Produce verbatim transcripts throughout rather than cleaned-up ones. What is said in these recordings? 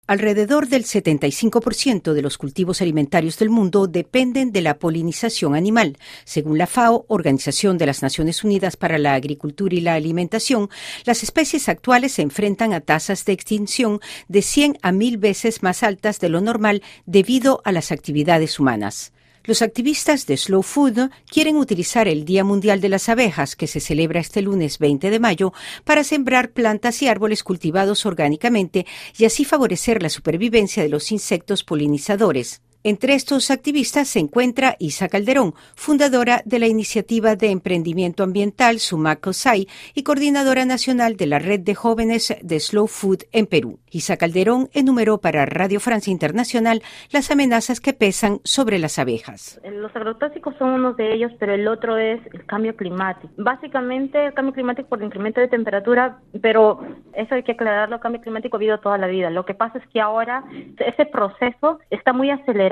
Alrededor del setenta y cinco por ciento de los cultivos alimentarios del mundo dependen de la polinización animal. Según la FAO, Organización de las Naciones Unidas para la Agricultura y la Alimentación, las especies actuales se enfrentan a tasas de extinción de cien a mil veces más altas de lo normal debido a las actividades humanas. Los activistas de Slow Food quieren utilizar el Día Mundial de las Abejas, que se celebra este lunes veinte de mayo, para sembrar plantas y árboles cultivados orgánicamente y así favorecer la supervivencia de los insectos polinizadores. Entre estos activistas se encuentra Isa Calderón, fundadora de la iniciativa de emprendimiento ambiental Sumac Cossay y coordinadora nacional de la red de jóvenes de Slow Food en Perú. Isa Calderón enumeró para Radio Francia Internacional las amenazas que pesan sobre las abejas. Los agrotóxicos son uno de ellos, pero el otro es el cambio climático. Básicamente el cambio climático por el incremento de temperatura, pero eso hay que aclararlo, el cambio climático ha habido toda la vida. Lo que pasa es que ahora ese proceso está muy acelerado.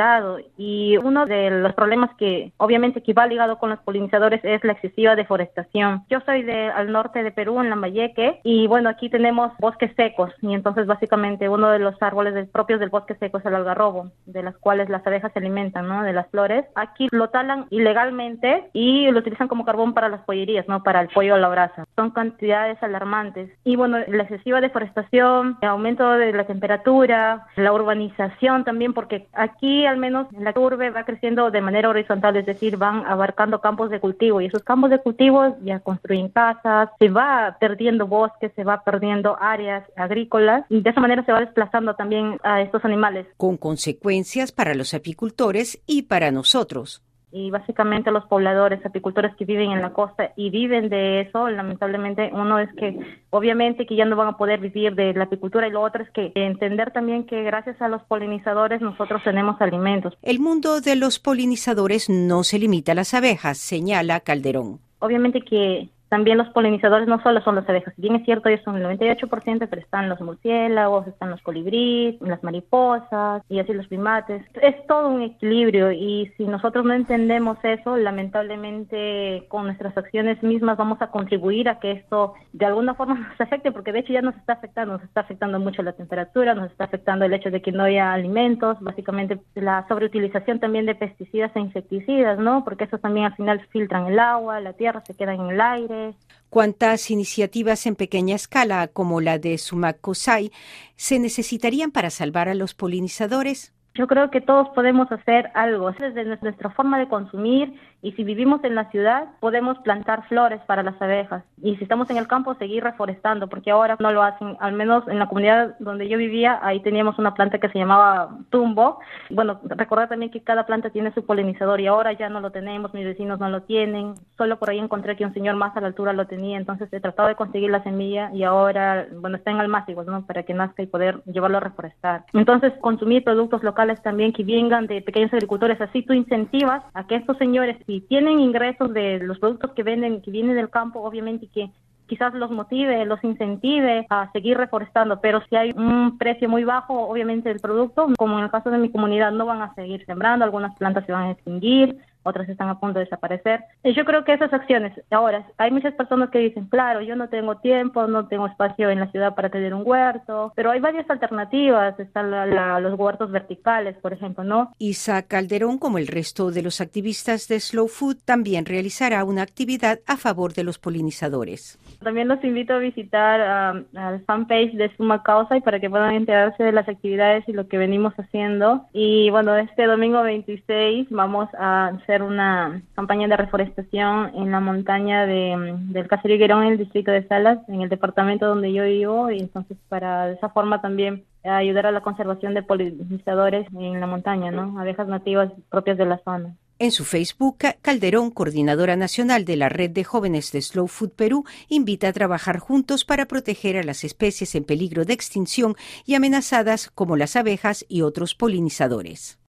Y uno de los problemas que obviamente que va ligado con los polinizadores es la excesiva deforestación. Yo soy de al norte de Perú, en Lambayeque, y bueno, aquí tenemos bosques secos, y entonces básicamente uno de los árboles del, propios del bosque seco es el algarrobo, de las cuales las abejas se alimentan, ¿no? De las flores. Aquí lo talan ilegalmente y lo utilizan como carbón para las pollerías, ¿no? Para el pollo a la brasa. Son cantidades alarmantes. Y bueno, la excesiva deforestación, el aumento de la temperatura, la urbanización también, porque aquí al menos la urbe va creciendo de manera horizontal, es decir, van abarcando campos de cultivo y esos campos de cultivo ya construyen casas, se va perdiendo bosques, se va perdiendo áreas agrícolas y de esa manera se va desplazando también a estos animales. Con consecuencias para los apicultores y para nosotros. Y básicamente los pobladores, apicultores que viven en la costa y viven de eso, lamentablemente uno es que obviamente que ya no van a poder vivir de la apicultura y lo otro es que entender también que gracias a los polinizadores nosotros tenemos alimentos. El mundo de los polinizadores no se limita a las abejas, señala Calderón. Obviamente que también los polinizadores no solo son las abejas, si bien es cierto ellos son el noventa y ocho por ciento, pero están los murciélagos, están los colibríes, las mariposas y así los primates. Es todo un equilibrio y si nosotros no entendemos eso, lamentablemente con nuestras acciones mismas vamos a contribuir a que esto de alguna forma nos afecte, porque de hecho ya nos está afectando, nos está afectando mucho la temperatura, nos está afectando el hecho de que no haya alimentos, básicamente la sobreutilización también de pesticidas e insecticidas, ¿no? Porque esos también al final filtran el agua, la tierra, se quedan en el aire. ¿Cuántas iniciativas en pequeña escala, como la de Sumac Cossay, se necesitarían para salvar a los polinizadores? Yo creo que todos podemos hacer algo, desde nuestra forma de consumir, y si vivimos en la ciudad podemos plantar flores para las abejas, y si estamos en el campo seguir reforestando, porque ahora no lo hacen, al menos en la comunidad donde yo vivía, ahí teníamos una planta que se llamaba tumbo. Bueno, recordar también que cada planta tiene su polinizador y ahora ya no lo tenemos, mis vecinos no lo tienen, solo por ahí encontré que un señor más a la altura lo tenía, entonces he tratado de conseguir la semilla y ahora, bueno, está en almácigos, ¿no? Para que nazca y poder llevarlo a reforestar. Entonces, consumir productos locales también que vengan de pequeños agricultores, así tú incentivas a que estos señores, si tienen ingresos de los productos que venden, que vienen del campo, obviamente que quizás los motive, los incentive a seguir reforestando, pero si hay un precio muy bajo, obviamente el producto, como en el caso de mi comunidad, no van a seguir sembrando, algunas plantas se van a extinguir, otras están a punto de desaparecer. Y yo creo que esas acciones, ahora, hay muchas personas que dicen, claro, yo no tengo tiempo, no tengo espacio en la ciudad para tener un huerto, pero hay varias alternativas, están la, la, los huertos verticales, por ejemplo, ¿no? Isa Calderón, como el resto de los activistas de Slow Food, también realizará una actividad a favor de los polinizadores. También los invito a visitar uh, al fanpage de Sumac Cossay para que puedan enterarse de las actividades y lo que venimos haciendo. Y bueno, este domingo veintiséis vamos a hacer una campaña de reforestación en la montaña de, del Caserío Higuerón, en el distrito de Salas, en el departamento donde yo vivo, y entonces para de esa forma también ayudar a la conservación de polinizadores en la montaña, ¿no? Abejas nativas propias de la zona. En su Facebook, Calderón, coordinadora nacional de la Red de Jóvenes de Slow Food Perú, invita a trabajar juntos para proteger a las especies en peligro de extinción y amenazadas como las abejas y otros polinizadores.